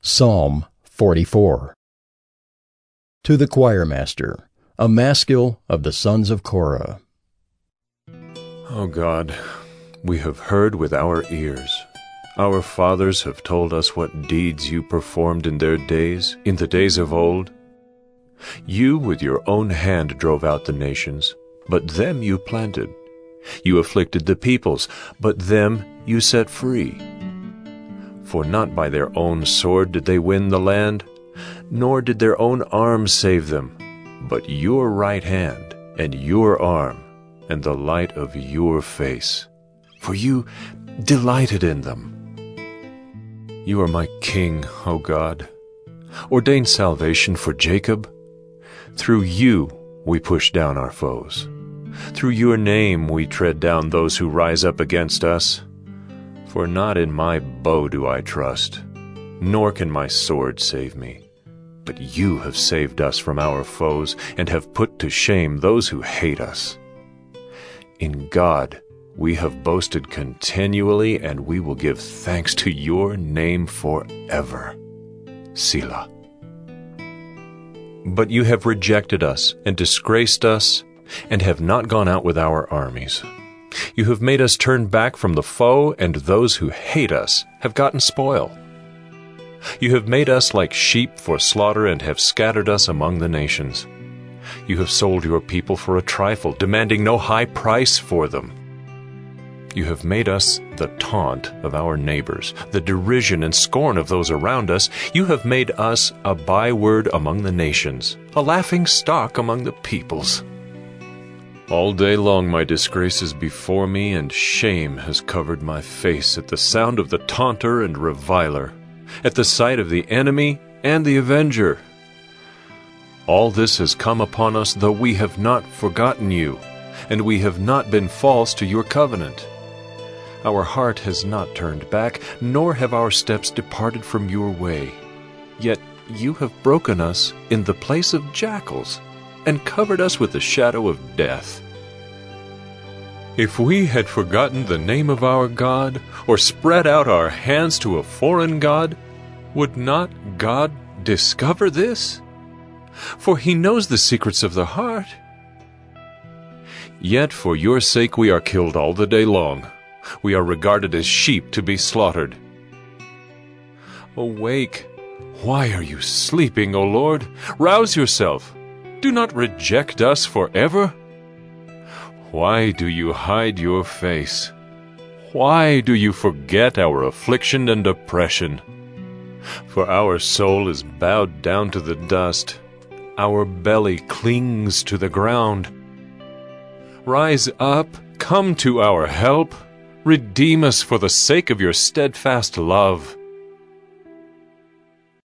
Psalm 44. To the choirmaster, a maskil of the sons of Korah. O God, we have heard with our ears. Our fathers have told us what deeds you performed in their days, in the days of old. You with your own hand drove out the nations, but them you planted. You afflicted the peoples, but them you set free. For not by their own sword did they win the land, nor did their own arm save them, but your right hand and your arm and the light of your face. For you delighted in them. You are my King, O God. Ordain salvation for Jacob. Through you we push down our foes. Through your name we tread down those who rise up against us. For not in my bow do I trust, nor can my sword save me. But you have saved us from our foes, and have put to shame those who hate us. In God we have boasted continually, and we will give thanks to your name forever. Selah. But you have rejected us and disgraced us, and have not gone out with our armies. You have made us turn back from the foe, and those who hate us have gotten spoil. You have made us like sheep for slaughter, and have scattered us among the nations. You have sold your people for a trifle, demanding no high price for them. You have made us the taunt of our neighbors, the derision and scorn of those around us. You have made us a byword among the nations, a laughing stock among the peoples. All day long my disgrace is before me, and shame has covered my face at the sound of the taunter and reviler, at the sight of the enemy and the avenger. All this has come upon us, though we have not forgotten you, and we have not been false to your covenant. Our heart has not turned back, nor have our steps departed from your way. Yet you have broken us in the place of jackals, and covered us with the shadow of death. If we had forgotten the name of our God, or spread out our hands to a foreign god, would not God discover this? For he knows the secrets of the heart. Yet for your sake we are killed all the day long. We are regarded as sheep to be slaughtered. Awake! Why are you sleeping, O Lord? Rouse yourself! Do not reject us forever. Why do you hide your face? Why do you forget our affliction and oppression? For our soul is bowed down to the dust. Our belly clings to the ground. Rise up, come to our help. Redeem us for the sake of your steadfast love.